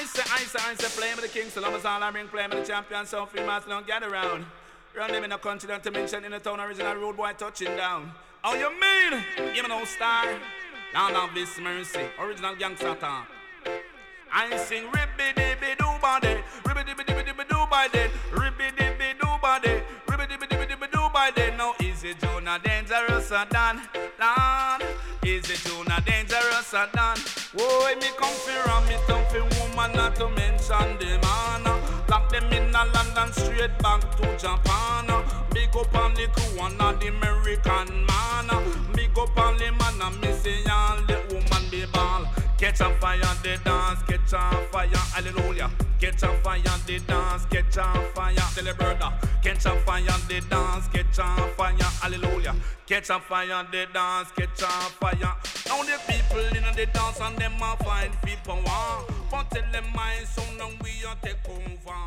I say, play with the king, so long as all I bring, play with the champion, so free master don't get around. Run them in the country, don't to mention in the town, original road boy touching down. Oh, you mean? Give me no star. Now love this mercy, original gangster talk. I sing ribby-dibby-doo-body, ribby-dibby-dibby-doo-body, ribby-dibby-doo-body, ribby-dibby-dibby-doo-body. Now is it Jonah dangerous or done? Lord, is it Jonah dangerous or done? Whoa, me come for me come for woman, not to mention the man. Lock them in a London, straight back to Japan. Big up on the crew and the American man. Big up on the man and me say all the woman be ball. Catch a fire, the dance, catch a fire, hallelujah. Catch a fire, the dance, catch a fire, tell the brother. Catch a fire, the dance, catch a fire, hallelujah. Catch a fire, the dance, catch a fire. Now the people in the dance and them a find people want. But tell them my son and we a take over.